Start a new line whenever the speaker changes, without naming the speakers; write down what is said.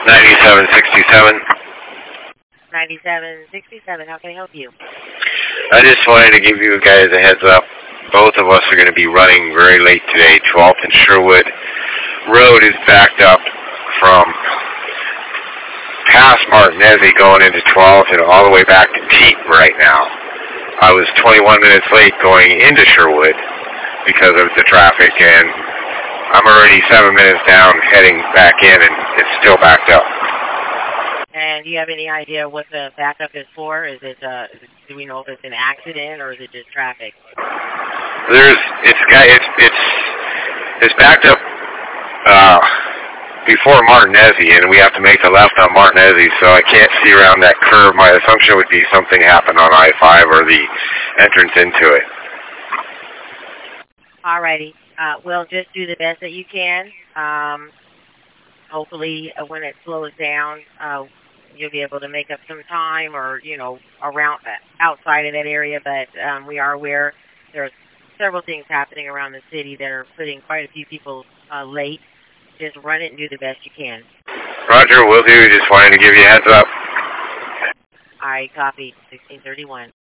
9767.
9767, how can I help you?
I just wanted to give you guys a heads up. Both of us are going to be running very late today. 12th and Sherwood Road is backed up from past Martinez going into 12th and all the way back to Teton right now. I was 21 minutes late going into Sherwood because of the traffic, and I'm already 7 minutes down heading back in, and it's still backed up.
And do you have any idea what the backup is for? Is it, do we know if it's an accident or is it just traffic?
It's backed up before Martinez, and we have to make the left on Martinez, so I can't see around that curve. My assumption would be something happened on I-5 or the entrance into it.
Alrighty. Well, just do the best that you can. Hopefully, when it slows down, you'll be able to make up some time, or around outside of that area. But we are aware there's several things happening around the city that are putting quite a few people late. Just run it and do the best you can.
Roger, will do. Just wanted to give you a heads up.
All right, copy. 1631.